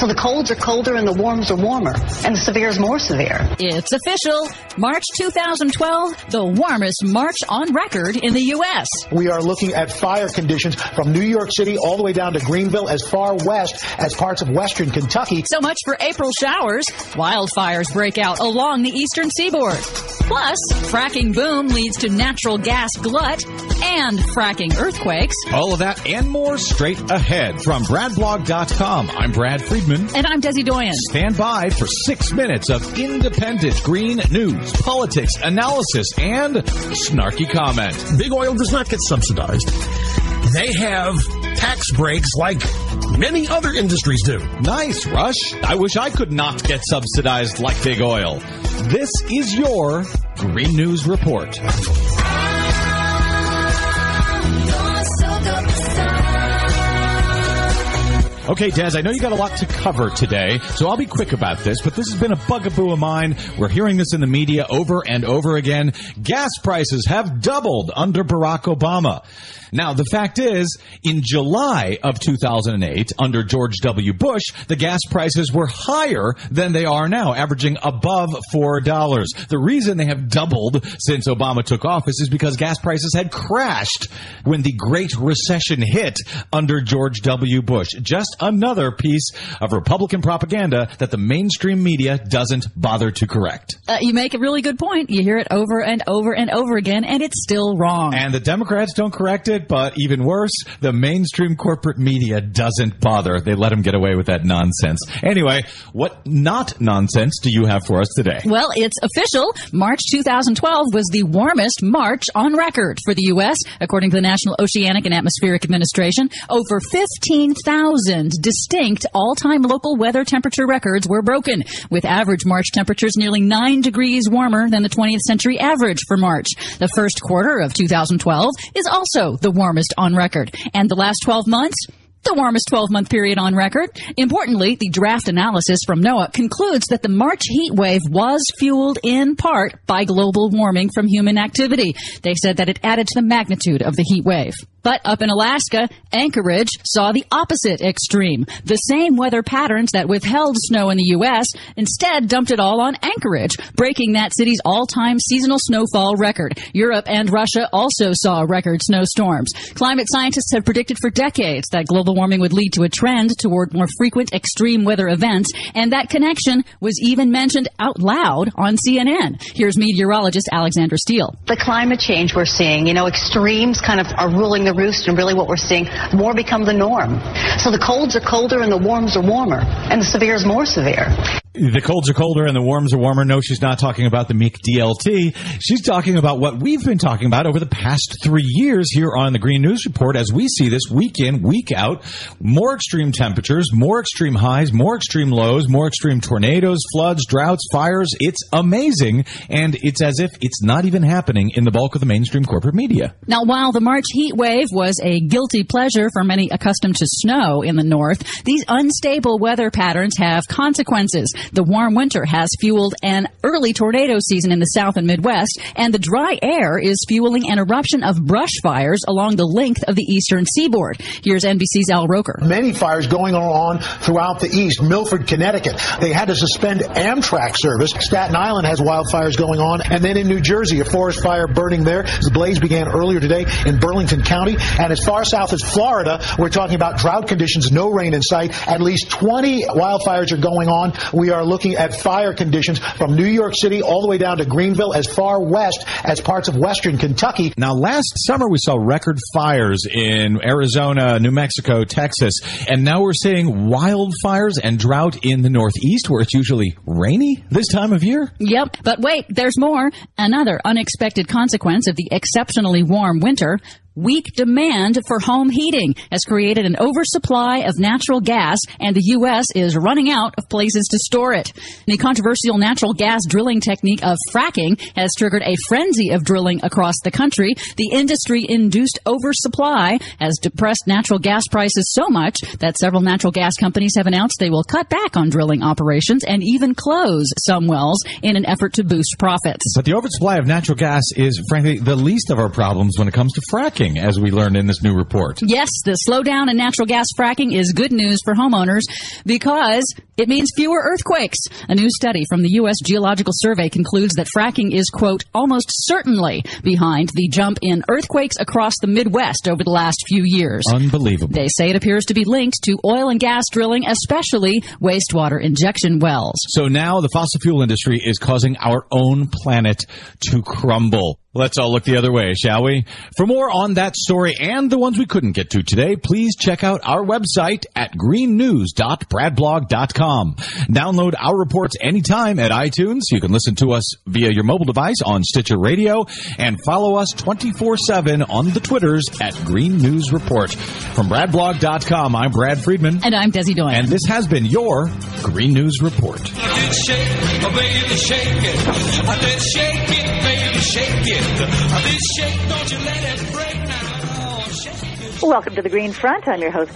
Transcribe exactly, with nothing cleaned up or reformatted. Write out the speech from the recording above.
So the colds are colder and the warms are warmer, and the severe is more severe. It's official. March two thousand twelve, the warmest March on record in the U S. We are looking at fire conditions from New York City all the way down to Greenville, as far west as parts of western Kentucky. So much for April showers. Wildfires break out along the eastern seaboard. Plus, fracking boom leads to natural gas glut and fracking earthquakes. All of that and more straight ahead from Brad Blog dot com. I'm Brad Friedman. And I'm Desi Doyen. Stand by for six minutes of independent green news, politics, analysis, and snarky comment. Big oil does not get subsidized. They have tax breaks like many other industries do. Nice, Rush. I wish I could not get subsidized like big oil. This is your Green News Report. Okay, Des, I know you got a lot to cover today, so I'll be quick about this, but this has been a bugaboo of mine. We're hearing this in the media over and over again. Gas prices have doubled under Barack Obama. Now, the fact is, in July of two thousand eight, under George W. Bush, the gas prices were higher than they are now, averaging above four dollars. The reason they have doubled since Obama took office is because gas prices had crashed when the Great Recession hit under George W. Bush. Just another piece of Republican propaganda that the mainstream media doesn't bother to correct. Uh, you make a really good point. You hear it over and over and over again, and it's still wrong. And the Democrats don't correct it. But even worse, the mainstream corporate media doesn't bother. They let them get away with that nonsense. Anyway, what not nonsense do you have for us today? Well, it's official. March two thousand twelve was the warmest March on record for the U S, according to the National Oceanic and Atmospheric Administration. Over fifteen thousand distinct all-time local weather temperature records were broken, with average March temperatures nearly nine degrees warmer than the twentieth century average for March. The first quarter of two thousand twelve is also the warmest on record. And the last twelve months, the warmest twelve-month period on record. Importantly, the draft analysis from NOAA concludes that the March heat wave was fueled in part by global warming from human activity. They said that it added to the magnitude of the heat wave. But up in Alaska, Anchorage saw the opposite extreme. The same weather patterns that withheld snow in the U S instead dumped it all on Anchorage, breaking that city's all-time seasonal snowfall record. Europe and Russia also saw record snowstorms. Climate scientists have predicted for decades that global warming would lead to a trend toward more frequent extreme weather events, and that connection was even mentioned out loud on C N N. Here's meteorologist Alexandra Steele. The climate change we're seeing, you know, extremes kind of are ruling the roost, and really what we're seeing, more become the norm. So the colds are colder and the warms are warmer, and the severe is more severe. The colds are colder and the warms are warmer. No, she's not talking about the Meek D L T. She's talking about what we've been talking about over the past three years here on the Green News Report as we see this week in, week out. More extreme temperatures, more extreme highs, more extreme lows, more extreme tornadoes, floods, droughts, fires. It's amazing, and it's as if it's not even happening in the bulk of the mainstream corporate media. Now, while the March heat wave was a guilty pleasure for many accustomed to snow in the north, these unstable weather patterns have consequences. The warm winter has fueled an early tornado season in the South and Midwest, and the dry air is fueling an eruption of brush fires along the length of the eastern seaboard. Here's N B C's Al Roker. Many fires going on throughout the east. Milford, Connecticut. They had to suspend Amtrak service. Staten Island has wildfires going on. And then in New Jersey, a forest fire burning there. The blaze began earlier today in Burlington County. And as far south as Florida, we're talking about drought conditions, no rain in sight. At least twenty wildfires are going on. We are looking at fire conditions from New York City all the way down to Greenville, as far west as parts of western Kentucky. Now, last summer we saw record fires in Arizona, New Mexico, Texas, and now we're seeing wildfires and drought in the Northeast, where it's usually rainy this time of year. Yep, but wait, there's more. Another unexpected consequence of the exceptionally warm winter. Weak demand for home heating has created an oversupply of natural gas, and the U S is running out of places to store it. The controversial natural gas drilling technique of fracking has triggered a frenzy of drilling across the country. The industry-induced oversupply has depressed natural gas prices so much that several natural gas companies have announced they will cut back on drilling operations and even close some wells in an effort to boost profits. But the oversupply of natural gas is, frankly, the least of our problems when it comes to fracking. fracking, as we learned in this new report. Yes, the slowdown in natural gas fracking is good news for homeowners because it means fewer earthquakes. A new study from the U S Geological Survey concludes that fracking is, quote, almost certainly behind the jump in earthquakes across the Midwest over the last few years. Unbelievable. They say it appears to be linked to oil and gas drilling, especially wastewater injection wells. So now the fossil fuel industry is causing our own planet to crumble. Let's all look the other way, shall we? For more on that story and the ones we couldn't get to today, please check out our website at green news dot brad blog dot com. Download our reports anytime at iTunes. You can listen to us via your mobile device on Stitcher Radio and follow us twenty-four seven on the Twitters at Green News Report. From brad blog dot com, I'm Brad Friedman. And I'm Desi Doyen. And this has been your Green News Report. I did shake, oh baby, shake it. I did shake it, baby, shake it. I did shake, don't you let it break now. Shake it. Welcome to the Green Front. I'm your host,